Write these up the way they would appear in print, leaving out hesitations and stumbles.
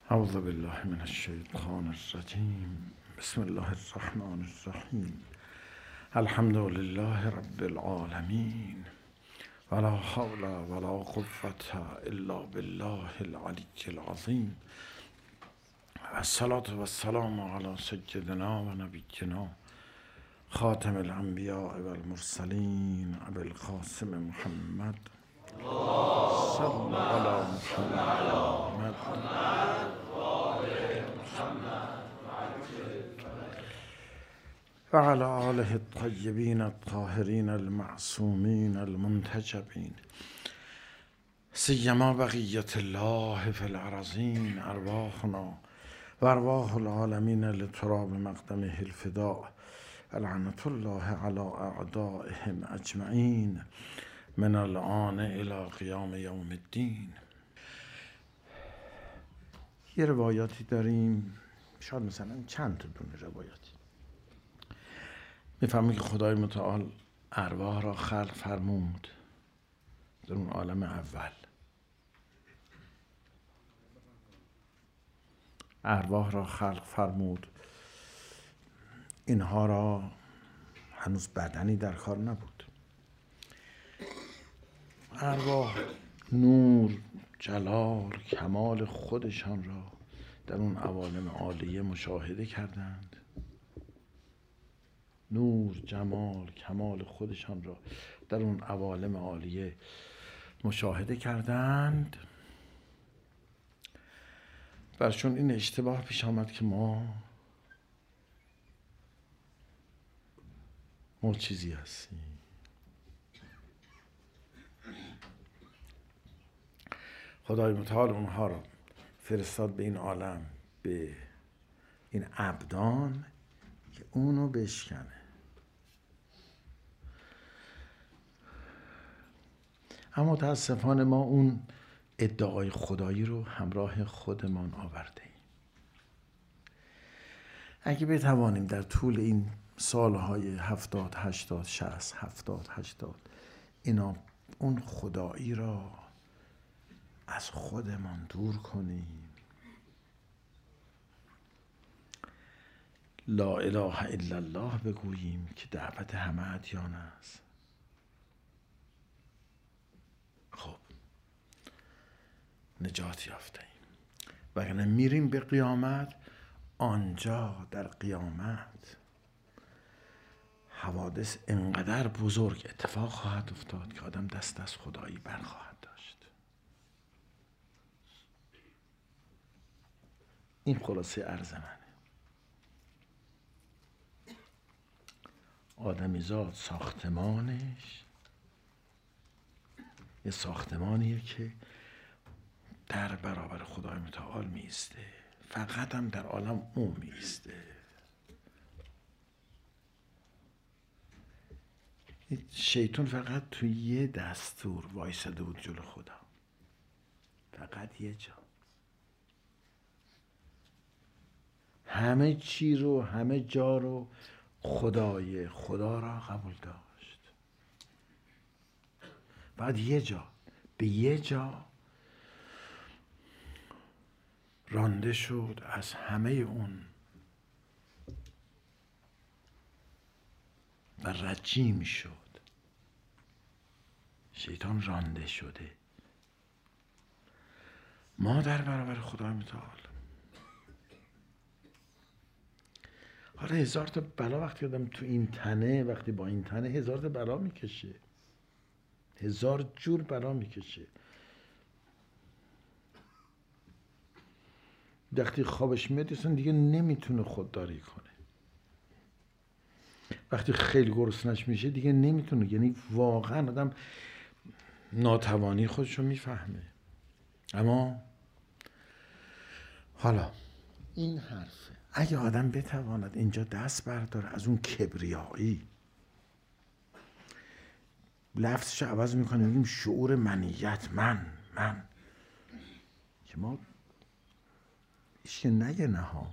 اعوذ بالله من الشیطان الرجیم. بسم الله الرحمن الرحیم. الحمد لله رب العالمین ولا حول ولا قوة الا بالله العلی العظیم. الصلاة و السلام علی سیدنا و نبینا خاتم الانبیاء و المرسلین ابی القاسم محمد صلی علی محمد و علی آله الطیبین الطاهرین المعصومین المنتجبین سیما بقیت الله فی الارضین ارواحنا و ارواح العالمین لتراب مقدمه الفداء لعنة الله علی اعدائهم اجمعین من الآن الی قیام یوم الدین. یه روایاتی داریم، شاید مثلا چند تا دونه روایاتی میفهمیم که خدای متعال ارواح را خلق فرمود در اون عالم اول. ارواح را خلق فرمود، اینها را هنوز بدنی در کار نبود. ارواح نور، جلال، کمال خودشان را در اون عوالم عالیه مشاهده کردند. نور، جمال، کمال خودشان را در اون عوالم عالیه مشاهده کردند. برشون این اشتباه پیش آمد که ما چیزی هستیم. خدای متعال اونها را فرستاد به این عالم، به این ابدان که اونو بشکنه. اما متاسفانه ما اون ادعای خدایی رو همراه خودمان آورده ایم. اگه بتوانیم در طول این سالهای 70 80 60 70 80 اینا اون خدایی را از خودمان دور کنیم، لا اله الا الله بگوییم که دعوت همه ادیان است، خب نجات یافته ایم. وگرنه میریم به قیامت، آنجا در قیامت حوادث انقدر بزرگ اتفاق خواهد افتاد که آدم دست از خدایی برخواهد داشت. این خلاصه عرض منه. آدمیزاد ساختمانش یه ساختمانیه که در برابر خدای متعال میسته، فقط هم در عالم اون میسته. شیطان فقط تو یه دستور وایساده بود جلو خدا، فقط یه جا. همه چی رو، همه جا رو خدا را قبول داشت. بعد یه جا، به یه جا رانده شد از همه اون و رجیم شد. شیطان رانده شده. ما در برابر خدای متعال حالا هزار تا بلا وقتی آدم تو این تنه، وقتی با این تنه هزار تا بلا میکشه، هزار جور بلا میکشه. وقتی خوابش میاد اصلا دیگه نمیتونه خودداری کنه. وقتی خیلی گرسنش میشه دیگه نمیتونه، یعنی واقعا آدم ناتوانی خودشو میفهمه. اما حالا این حرفه، اگه آدم بتواند اینجا دست برداره از اون کبریایی، لفظش عوض میکنه، میگیم شعور منیت، من که ما ایش که نگه نه ها،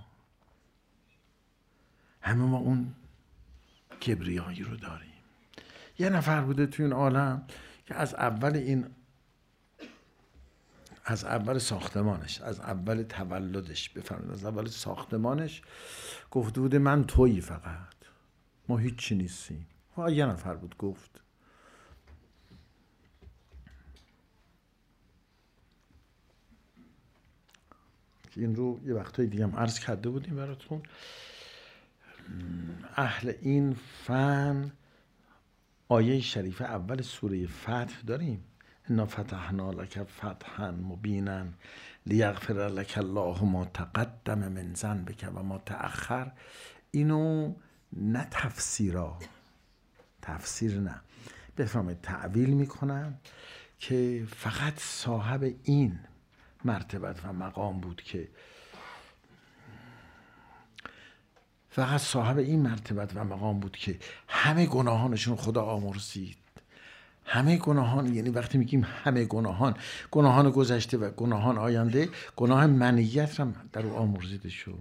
همه ما اون کبریایی رو داریم. یه نفر بوده توی این عالم که از اول این از اول ساختمانش، از اول تولدش، بفرمایید از اول ساختمانش گفته بوده من تویی، فقط ما هیچی نیستیم. یه نفر بود گفت. این رو یه وقتای دیگه هم عرض کرده بودیم براتون. اهل این فن آیه شریفه اول سوره فتح داریم، انا فتحنا لک فتحا مبینا لیغفر لک الله ما تقدم من ذنبک و ما تأخر. اینو نه تفسیر نه، بفرمایید تعویل میکنن که فقط صاحب این مرتبت و مقام بود که همه گناهانشون خدا آمرزید. همه گناهان، یعنی وقتی میگیم همه گناهان گذشته و گناهان آینده، گناه منیت هم در او آمرزیده شد.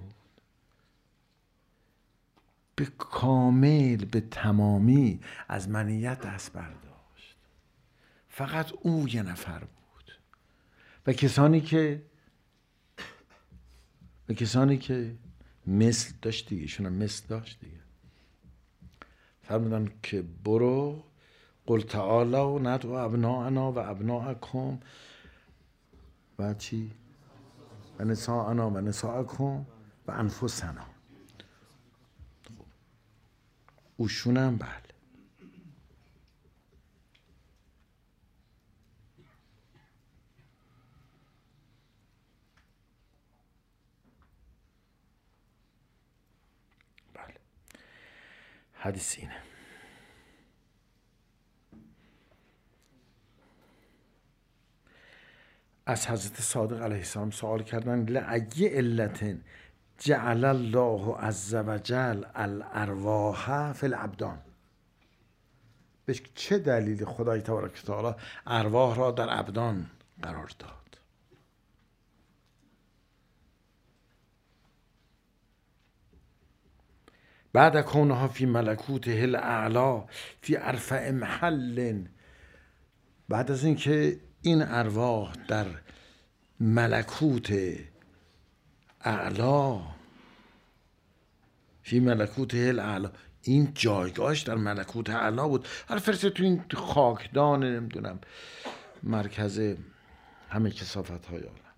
به کامل، به تمامی از منیت دست برداشت. فقط او یه نفر بود و کسانی که مثل داشت دیگه، ایشون هم مثل داشت دیگه. فرمودن که برو قل تعالوا ندعو ابناءنا و ابناءکم و چی؟ و نساءنا و نساءکم و انفسنا. اوشونم بله. حدیث اینه. از حضرت صادق علیه السلام سوال کردن لأی علت جعل الله عز وجل الارواح فی الابدان. بهش چه دلیل خدای تبارک و تعالی ارواح را در ابدان قرار داد؟ بعد کونها فی ملکوته الاعلی فی ارفع محل، بعد از اینکه این ارواح در ملکوت اعلا، فی ملکوته الاعلی، این جایگاهش در ملکوت اعلا بود. حالا فرسته تو این خاکدان نمیدونم مرکز همه کثافت های عالم،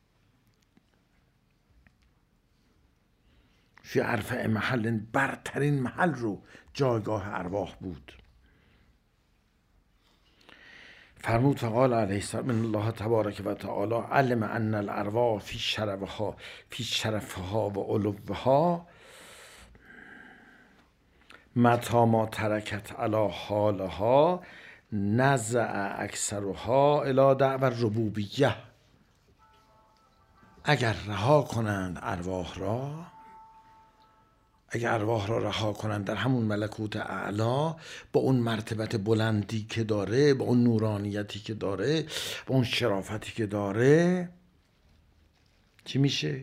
فی ارفع محل، برترین محل رو جایگاه ارواح بود. فرمود فقال علیه السلام من الله تبارک و تعالی علم ان الارواح فی شرفها و علوها متی ما ترکت علی حالها نزع اکثرها الی دعوی الربوبیه. اگر ارواح را رها کنند در همون ملکوت اعلا، با اون مرتبت بلندی که داره، با اون نورانیتی که داره، با اون شرافتی که داره، چی میشه؟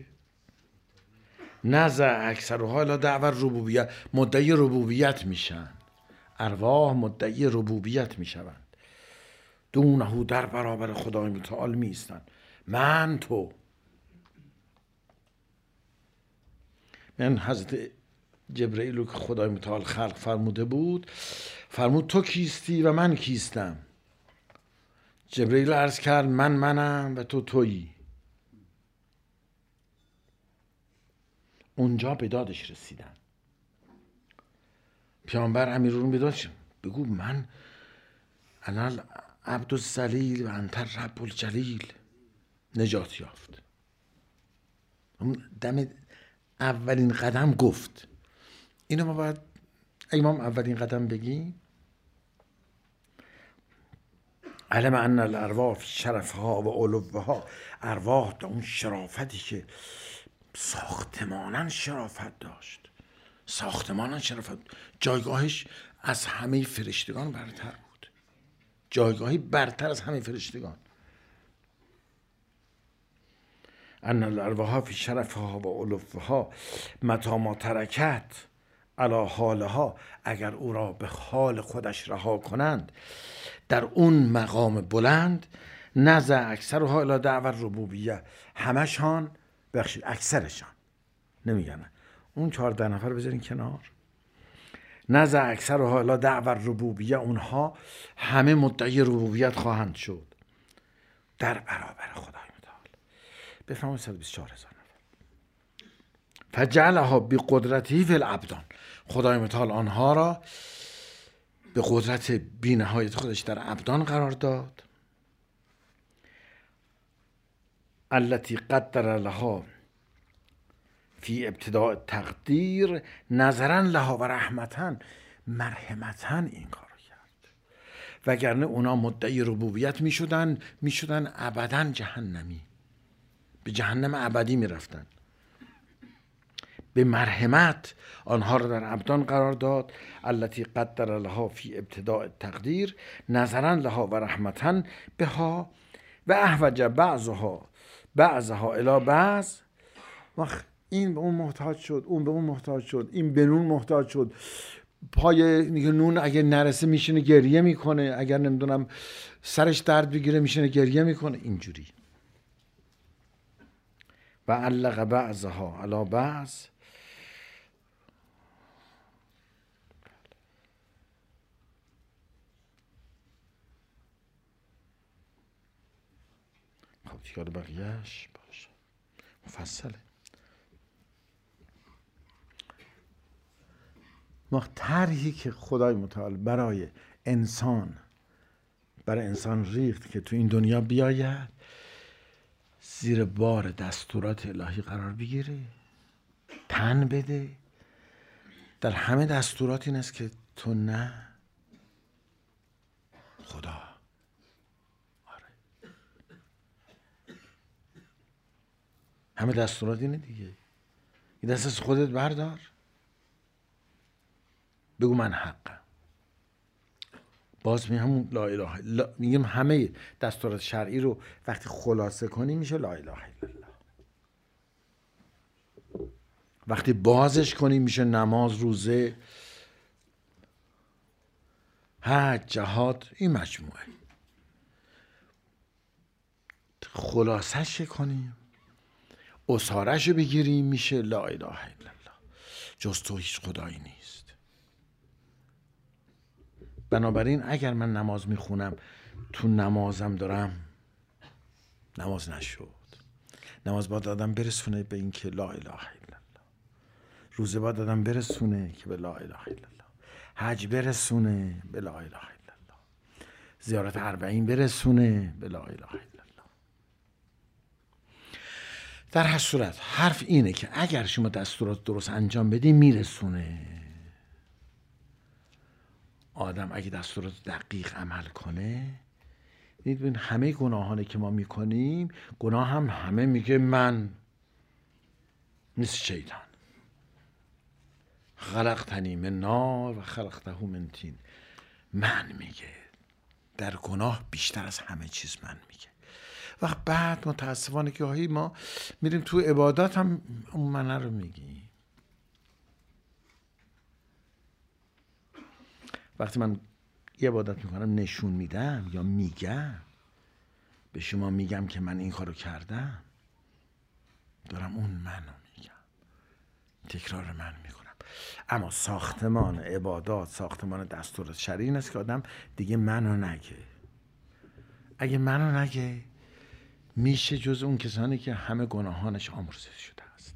نزع اکثرها الی دعوی الربوبیه، مدعی ربوبیت میشن. ارواح مدعی ربوبیت میشوند، دونه در برابر خدای متعال میستن. من حضرت جبرئیل رو که خدای متعال خلق فرموده بود، فرمود تو کیستی و من کیستم؟ جبرئیل عرض کرد منم و تو تویی. اونجا به دادش رسیدن. پیامبر امیرالمومنین به دادش بگو من انا عبد الذلیل و انت رب الجلیل. نجات یافت. اون دم اولین قدم گفت. اینو ما باید امام اولین قدم بگیم. علم ان الارواح فی شرفها و علوها، ارواح در اون شرافتی که ساختمانن شرافت داشت، جایگاهش از همه فرشتگان برتر بود، جایگاهی برتر از همه فرشتگان. ان الارواح فی شرفها و علوها متی ما ترکت علی حالها، اگر او را به حال خودش رها کنند در اون مقام بلند، نزع اکثرها الی دعوی الربوبیه، همشان بخشید اکثرشان نمیگن، اون 14 نفر بذارین کنار. نزع اکثرها الی دعوی الربوبیه، اونها همه مدعی ربوبیت خواهند شد در برابر خدای متعال. بفهمید 124,000 نفر. فجعلها بقدرته فی الابدان، خدای متعال آنها را به قدرت بی‌نهایت خودش در ابدان قرار داد. التي قدر لها فی ابتداء تقدیر نظرا لها و رحمتا، مرحمتا این کار کرد، وگرنه اونا مدعی ربوبیت میشدن ابدا جهنمی، به جهنم ابدی میرفتن. به مرحمت آنها را در ابدان قرار داد. التي قدر لها فی ابتداء تقدیر نظرا لها و رحمتا بها و احوج بعضها الی بعض. وقت این به اون محتاج شد، اون به اون محتاج شد، این به نون محتاج شد، پای نون اگر نرسه میشینه گریه میکنه، اگر نمیدونم سرش درد بگیره میشینه گریه میکنه، اینجوری. و علق بعضها علی بعض، خب دیگه بقیهش باشه مفصله. ما طرحی که خدای متعال برای انسان ریخت که تو این دنیا بیاید، زیر بار دستورات الهی قرار بگیره، تن بده. در همه دستورات این است که تو نه، خدا. آره، همه دستورات اینه دیگه. این دست از خودت بردار، بگو من حقم. باز همون لا اله الا، میگم همه دستورات شرعی رو وقتی خلاصه کنی میشه لا اله الا الله. وقتی بازش کنی میشه نماز، روزه، حج، جهاد، این مجموعه. خلاصش کنیم، اصارش رو بگیریم، میشه لا اله الا الله. جز تو هیچ خدایی نیست. بنابراین اگر من نماز میخونم، تو نمازم دارم، نماز نشد. نماز باید آدم برسونه به این که لا اله الا الله. روزه باید آدم برسونه که به لا اله الا الله. حج برسونه به لا اله الا الله. زیارت اربعین برسونه به لا اله الا الله. در هر صورت حرف اینه که اگر شما دستورات درست انجام بدی میرسونه. آدم اگه دستورات دقیق عمل کنه، میدونین همه گناهانی که ما میکنیم، گناه هم همه میگه من، مثل شیطان. خلقتنی من نار و خلقته من طین. من میگه در گناه بیشتر از همه چیز من میگه. و بعد متاسفانه که گاهی ما میریم تو عبادات هم اون منه رو میگیم. وقتی من یه عبادت میکنم نشون میدم یا میگم، به شما میگم که من این کارو کردم، دارم اون منو میگم، تکرار من میکنم. اما ساختمان عبادات، ساختمان دستورات شرعی این است که آدم دیگه منو نگه. اگه منو نگه میشه جز اون کسانی که همه گناهانش آمرزیده شده است.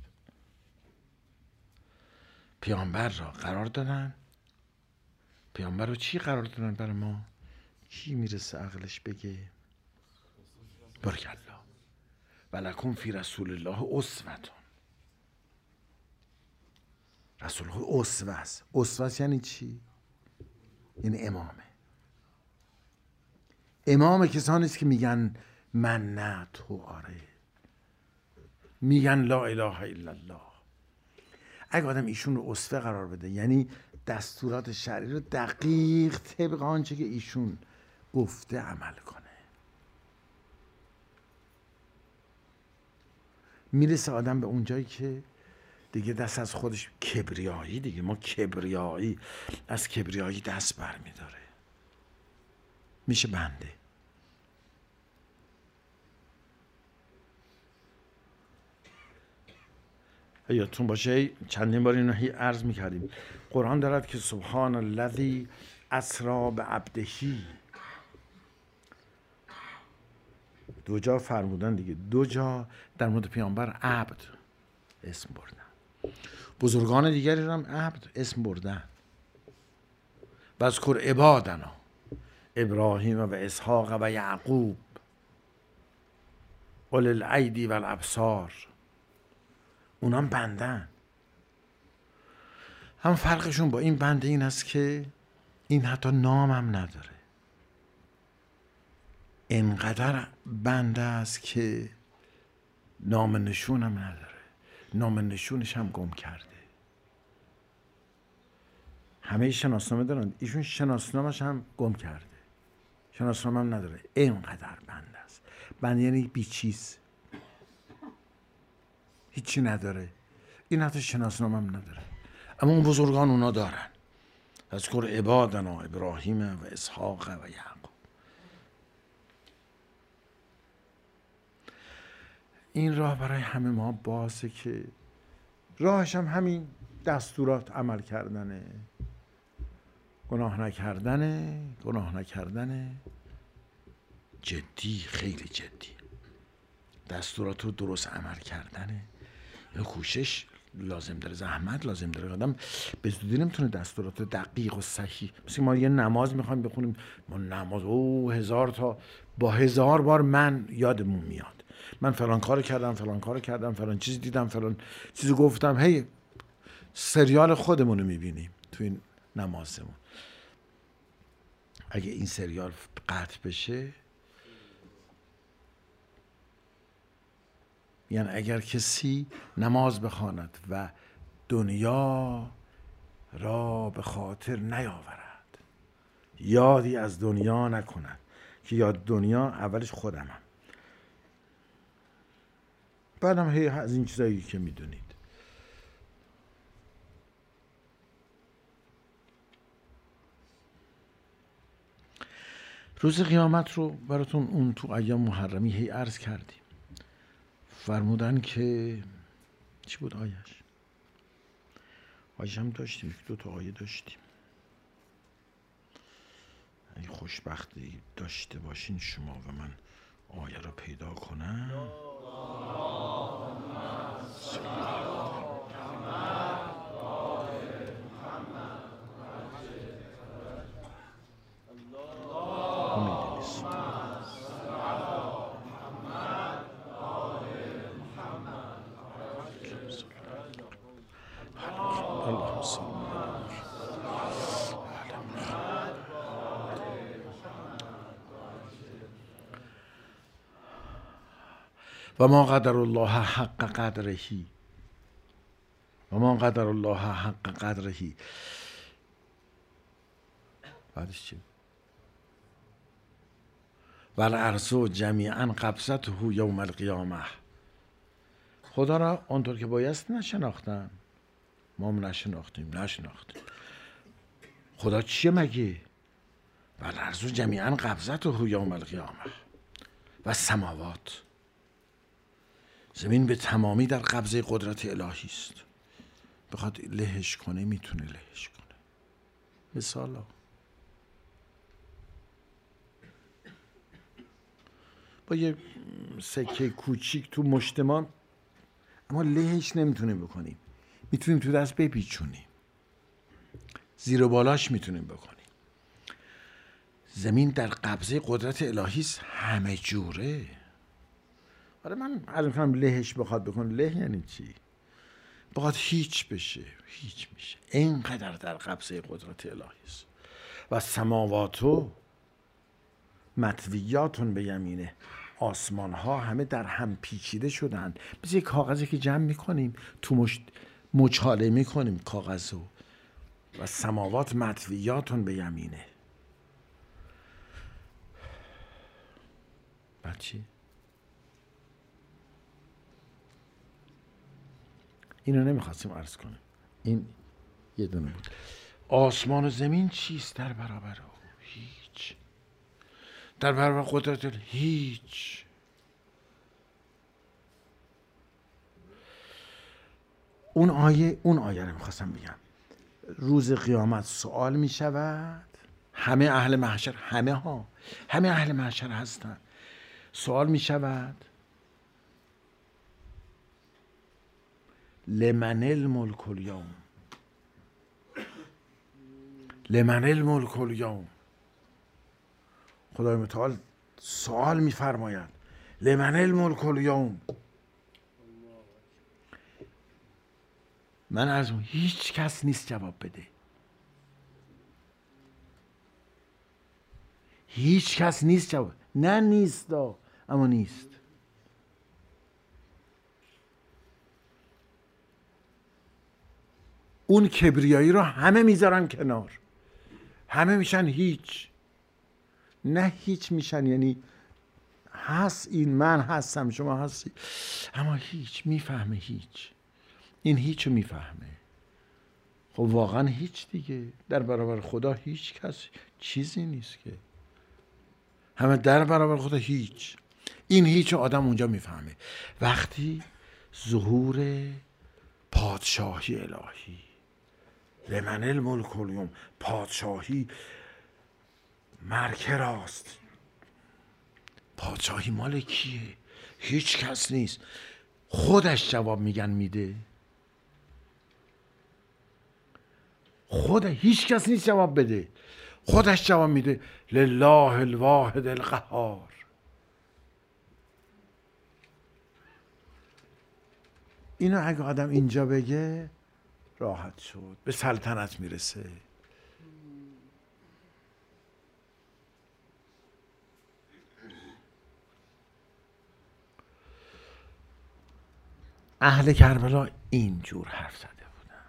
پیامبر را قرار دادن. پیامبر رو چی قرار دادن برای ما؟ کی میرسه عقلش بگه؟ بارک الله. ولکم فی رسول الله اسوتون. رسول الله اسوه است. اسوه یعنی چی؟ یعنی امامه. امام کسانی است که میگن من نه تو آره، میگن لا اله الا الله. اگه آدم ایشون رو اسوه قرار بده، یعنی دستورات شرعی رو دقیق طبق آنچه که ایشون گفته عمل کنه، میرسه آدم به اون جایی که دیگه دست از خودش، کبریایی دیگه، ما کبریایی، از کبریایی دست بر میداره، میشه بنده. یادتون باشه چندین بار اینو عرض میکردیم. قرآن دارد که سبحان الذی اسری بعبدهی، دو جا فرمودن دیگه، دو جا در مورد پیامبر عبد اسم بردن، بزرگان دیگری رو هم عبد اسم بردن. واذکر عبادنا ابراهیم و اسحاق و یعقوب اولی الایدی و الابصار، اونام بندن. هم فرقشون با این بنده این است که این حتی نام هم نداره، اینقدر بنده است که نام نشون هم نداره، نام نشونش هم گم کرده. همه شناسنامه دارن، ایشون شناسنامه‌اش هم گم کرده، شناسنامه هم نداره، اینقدر بنده است. بنده یعنی بیچیز، هیچی نداره، این حتی شناسنامه هم نداره، اما اون بزرگان اونا دارن. اذکر عبادنا ابراهیم و اسحاق و یعقوب. این راه برای همه ما بازه که راهش هم همین دستورات عمل کردنه، گناه نکردنه جدی، خیلی جدی، دستورات رو درست عمل کردنه. یا کوشش لازم داره، زحمت لازم داره، آدم به زودی نمیتونه دستورات دقیق و صحیح، مثل ما یه نماز میخوایم بخونیم، ما نماز هزار تا با 1000 بار من یادمون میاد، من فلان کارو کردم، فلان چیز دیدم، فلان چیزو گفتم، هی سریال خودمونو میبینیم تو این نمازمون. اگه این سریال قطع بشه، یعنی اگر کسی نماز بخواند و دنیا را به خاطر نیاورد، یادی از دنیا نکند، که یاد دنیا اولش خودمم، بعدم هی از این چیزایی که میدونید. روز قیامت رو براتون اون تو ایام محرمی هی عرض کردیم. فرمودن که چی بود آیش هم داشتیم، 2 تا آیه داشتیم. اگه خوشبختی داشته باشین شما و من آیه رو پیدا کنم. و ما قدر الله حق قدرهی، و ما قدر الله حق قدرهی. بعدش چی؟ و الارض جمیعا قبضته یوم القیامه. خدا را آنطور که بایست نشناختن، ما هم نشناختیم. خدا چیه مگه؟ و الارض جمیعا قبضته یوم القیامه و سماوات، زمین به تمامی در قبضه قدرت الهی است. بخواد لهش کنه میتونه لهش کنه. مثالا با یه سکه کوچیک تو مشت ما، اما لهش نمیتونیم بکنیم، میتونیم تو دست بپیچونیم، زیر و بالاش میتونیم بکنیم. زمین در قبضه قدرت الهی است، همه جوره. آره من عرض می‌کنم لهش بخواد بکنه، له یعنی چی؟ بخواد هیچ بشه، هیچ میشه. اینقدر در قبضه قدرت الهی است. و سماواتو مطویاتون به یمینه، آسمان ها همه در هم پیچیده شدن، مثل یک کاغذی که جمع میکنیم تو مچاله میکنیم کاغذو. و سماوات مطویاتون به یمینه. بعد چی؟ اینو نمیخواستیم عرض کنیم، این یه دونه بود. آسمان و زمین چیست در برابر او؟ هیچ. در برابر قدرت هیچ. اون آیه رو میخواستم بگم. روز قیامت سوال میشود، همه اهل محشر، همه اهل محشر هستن، سوال میشود لمن الملک الیوم، لمن الملک الیوم. خدای متعال سوال میفرماید لمن الملک الیوم. من از اون هیچ کس نیست جواب بده، هیچ کس نیست جواب. نه نیست، اما نیست. اون کبریایی رو همه میذارن کنار، همه میشن هیچ. نه هیچ میشن یعنی هست، این من هستم شما هستی، اما هیچ میفهمه، هیچ این هیچ رو میفهمه. خب واقعا هیچ دیگه، در برابر خدا هیچ کس چیزی نیست که، همه در برابر خدا هیچ. این هیچ آدم اونجا میفهمه وقتی ظهور پادشاهی الهی، لمن الملک الیوم، پادشاهی مرکه راست. پادشاهی مال کیه؟ هیچ کس نیست. خودش جواب میده. هیچ کس نیست جواب بده، خودش جواب میده لله الواحد القهار. اینو اگه آدم اینجا بگه راحت شد، به سلطنت میرسه. اهل کربلا اینجور حرف زده بودن،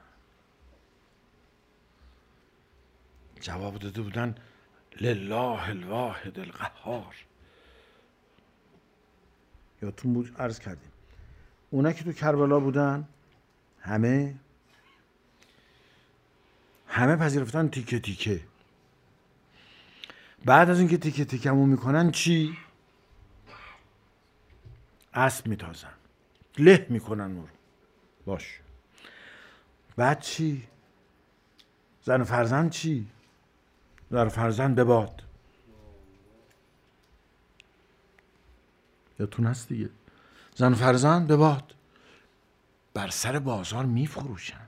جواب داده بودن لله الواحد القهار. یادتون بود عرض کردیم اونا که تو کربلا بودن همه پذیرفتن تیکه تیکه. بعد از اینکه تیکه تیکه‌مون میکنن چی؟ اسب میتازن، له میکنن ما رو. باش. بعد چی؟ زن و فرزند چی؟ زن و فرزند به باد. یادتون هست دیگه، زن و فرزند به باد، بر سر بازار میفروشند.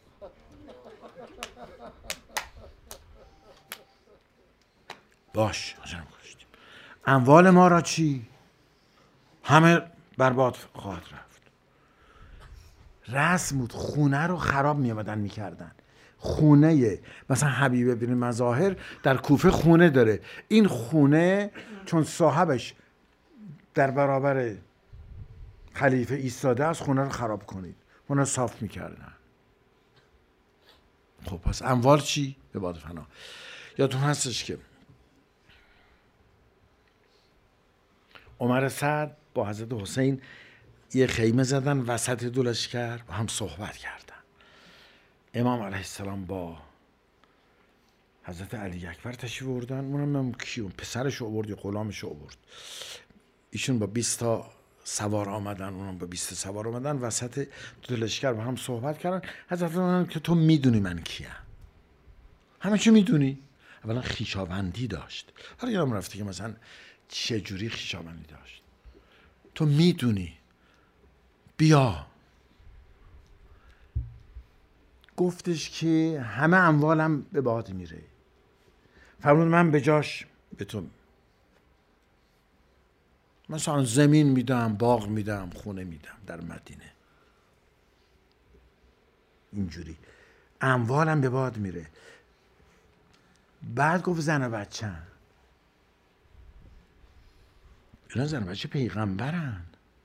باش. اموال ما را چی؟ همه برباد خواهد رفت. رسم بود، خونه رو خراب میامدن میکردن. خونه مثلا حبیب بن مظاهر در کوفه خونه داره، این خونه چون صاحبش در برابر خلیفه ایستاده است، خونه رو خراب کنید. خونه رو صاف میکردن. خب پس اموال چی؟ به باد فنا. یادتون هستش که عمر سعد با حضرت حسین یه خیمه زدن وسط دو لشکر، با هم صحبت کردن. امام علیه السلام با حضرت علی اکبر تشریف آوردن. اونم کیون پسرش آورد یا غلامش آورد. ایشون با 20 تا سوار آمدن، اونم با 20 سوار آمدن، وسط دو لشکر با هم صحبت کردن. حضرت فرمودن که تو میدونی من کیم؟ همه چی میدونی؟ اولا خویشاوندی داشت. حالا یادم رفته که مثلا چه جوری خویشاوندی داشت. تو میدونی، بیا. گفتش که همه اموالم به باد میره. فرمود من به جاش به تو مثلا زمین میدم، باغ میدم، خونه میدم در مدینه. اینجوری اموالم به باد میره. بعد گفت زن و بچه، اینا زن و بچه پیغمبرن.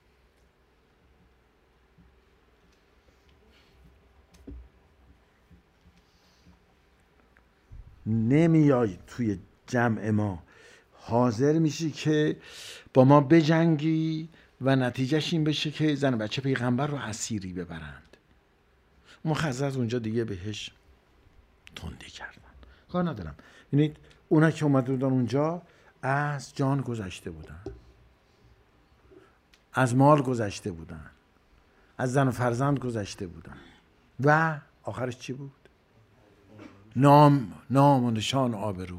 نمیای توی جمع ما حاضر میشی که با ما بجنگی و نتیجهش این بشه که زن و بچه پیغمبر رو اسیری ببرند. مخزز اونجا دیگه بهش تندی کردن. کار ندارم. ببینید اونا که اومده بودن اونجا از جان گذشته بودن، از مال گذشته بودن، از زن و فرزند گذشته بودن. و آخرش چی بود؟ نام و نشان، آبرو.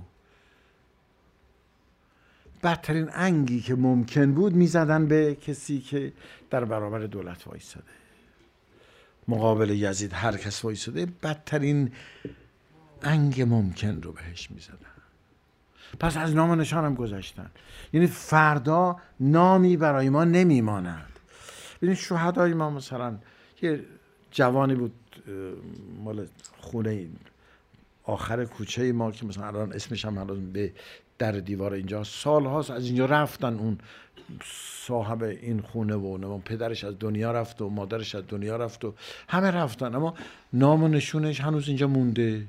بدترین انگی که ممکن بود میزدن به کسی که در برابر دولت وایساده، مقابل یزید هر کس وایساده بدترین انگ ممکن رو بهش میزدن. پس از نام و نشان هم گذاشتن. یعنی فردا نامی برای ما نمیماند. ببینید شهدای ما، مثلا یه جوانی بود مال خونه آخر کوچه ما که مثلا الان اسمش هم الان به در دیوار اینجا، سال هاست از اینجا رفتن. اون صاحب این خونه و پدرش از دنیا رفت و مادرش از دنیا رفت و همه رفتن، اما نام و نشونش هنوز اینجا مونده.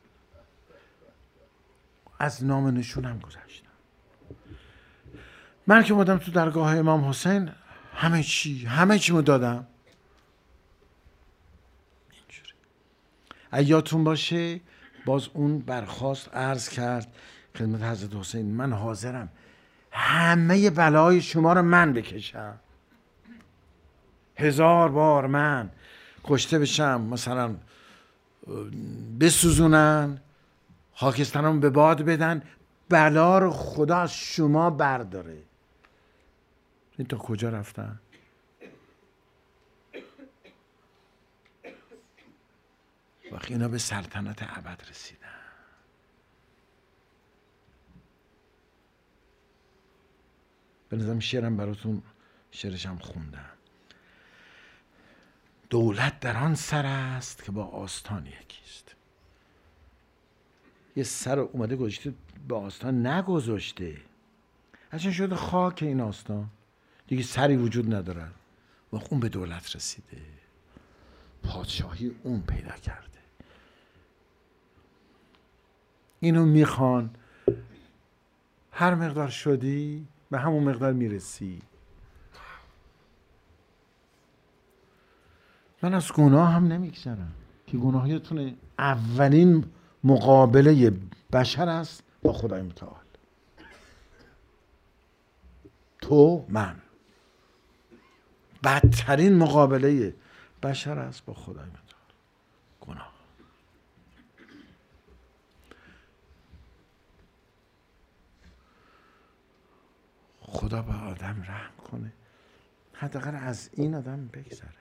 از نام و نشون هم گذاشتن. من که بودم تو درگاه امام حسین همه چی مو دادم. اینجوری یادتون باشه باز اون برخاست عرض کرد خدمت حضرت حسین من حاضرم همه بلای شما رو من بکشم، 1000 بار من کشته بشم، مثلا بسوزونن، خاکسترم به باد بدن، بلا رو خدا از شما برداره. این تا کجا رفتن؟ وقتی اینا به سلطنت ابد رسیدن. به نظرم شعرم براتون شعرشم خوندم. دولت در آن سر است که با آستان یکیست. یه سر اومده گذاشته با آستان نگذاشته، اصلا شده خاک این آستان، دیگه سری وجود نداره. و اون به دولت رسیده، پادشاهی اون پیدا کرده. اینو میخوان، هر مقدار شدی به همون مقدار میرسی. من از گناه هم نمیگذرم که گناهیتون اولین مقابله بشر است با خدای متعال. تو من بدترین مقابله بشر است با خدای متعال، گناه. خدا به آدم رحم کنه، حداقل از این آدم بگذره.